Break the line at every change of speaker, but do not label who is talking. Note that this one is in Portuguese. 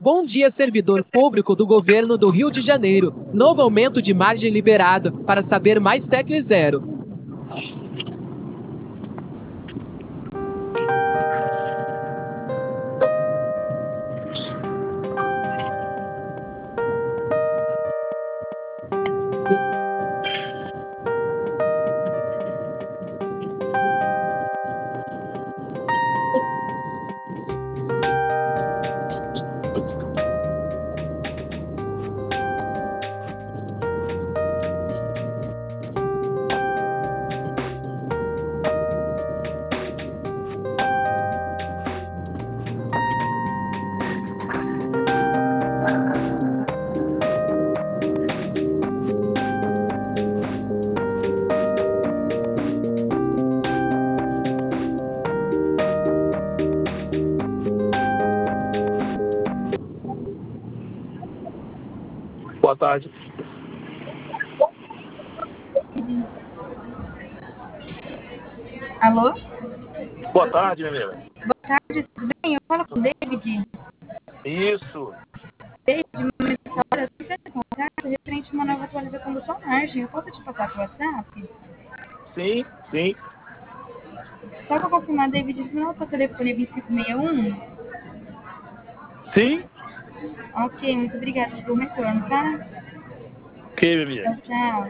Bom dia, servidor público do governo do Rio de Janeiro. Novo aumento de margem liberado. Para saber mais, tecle 0.
Boa tarde.
Alô?
Boa tarde, minha amiga.
Boa tarde, tudo bem? Eu falo com o David.
Isso.
David, meu nome é Vitória. Eu estou entrando em contato referente a uma nova atualização da sua margem. Eu posso te passar pelo WhatsApp?
Sim, sim.
Só para confirmar, David, esse final do seu telefone é 2561?
Sim?
Ok, muito obrigada pelo retorno, tá?
Ok, minha amiga.
Tchau, tchau.